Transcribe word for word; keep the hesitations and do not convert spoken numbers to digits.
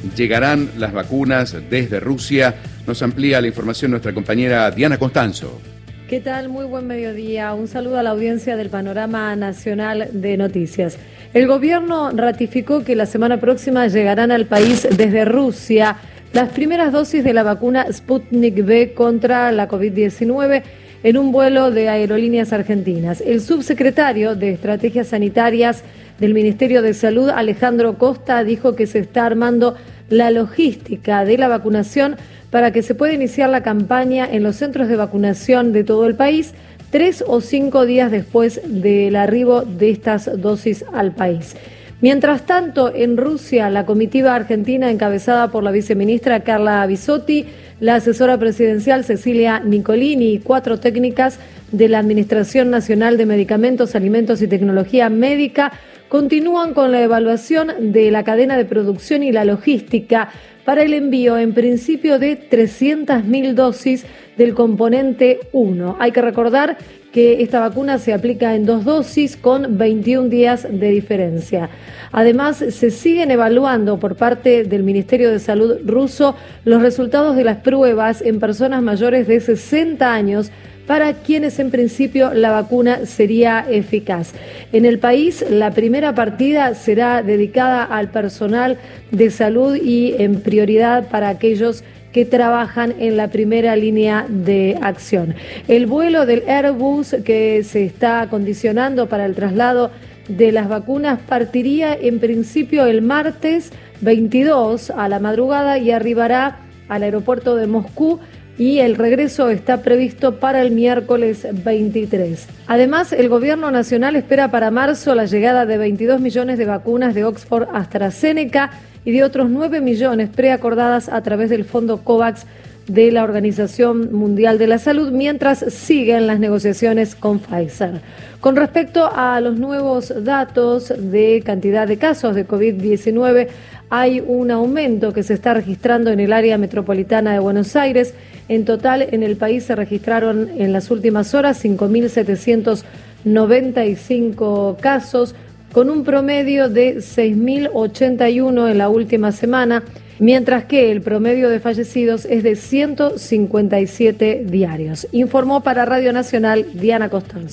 llegarán las vacunas desde Rusia. Nos amplía la información nuestra compañera Diana Constanzo. ¿Qué tal? Muy buen mediodía. Un saludo a la audiencia del Panorama Nacional de Noticias. El gobierno ratificó que la semana próxima llegarán al país desde Rusia las primeras dosis de la vacuna Sputnik V contra la COVID diecinueve en un vuelo de Aerolíneas Argentinas. El subsecretario de Estrategias Sanitarias del Ministerio de Salud, Alejandro Costa, dijo que se está armando la logística de la vacunación para que se pueda iniciar la campaña en los centros de vacunación de todo el país, tres o cinco días después del arribo de estas dosis al país. Mientras tanto, en Rusia, la comitiva argentina encabezada por la viceministra Carla Bisotti, la asesora presidencial Cecilia Nicolini y cuatro técnicas de la Administración Nacional de Medicamentos, Alimentos y Tecnología Médica continúan con la evaluación de la cadena de producción y la logística para el envío en principio de trescientas mil dosis del componente uno. Hay que recordar que esta vacuna se aplica en dos dosis con veintiún días de diferencia. Además, se siguen evaluando por parte del Ministerio de Salud ruso los resultados de las pruebas en personas mayores de sesenta años para quienes en principio la vacuna sería eficaz. En el país, la primera partida será dedicada al personal de salud y en prioridad para aquellos que trabajan en la primera línea de acción. El vuelo del Airbus que se está acondicionando para el traslado de las vacunas partiría en principio el martes veintidós a la madrugada y arribará al aeropuerto de Moscú, y el regreso está previsto para el miércoles veintitrés. Además, el gobierno nacional espera para marzo la llegada de veintidós millones de vacunas de Oxford AstraZeneca y de otros nueve millones preacordadas a través del fondo COVAX de la Organización Mundial de la Salud, mientras siguen las negociaciones con Pfizer. Con respecto a los nuevos datos de cantidad de casos de COVID diecinueve, hay un aumento que se está registrando en el área metropolitana de Buenos Aires. En total, en el país se registraron en las últimas horas cinco mil setecientos noventa y cinco casos, con un promedio de seis mil ochenta y uno en la última semana, mientras que el promedio de fallecidos es de ciento cincuenta y siete diarios. Informó para Radio Nacional Diana Constanzo.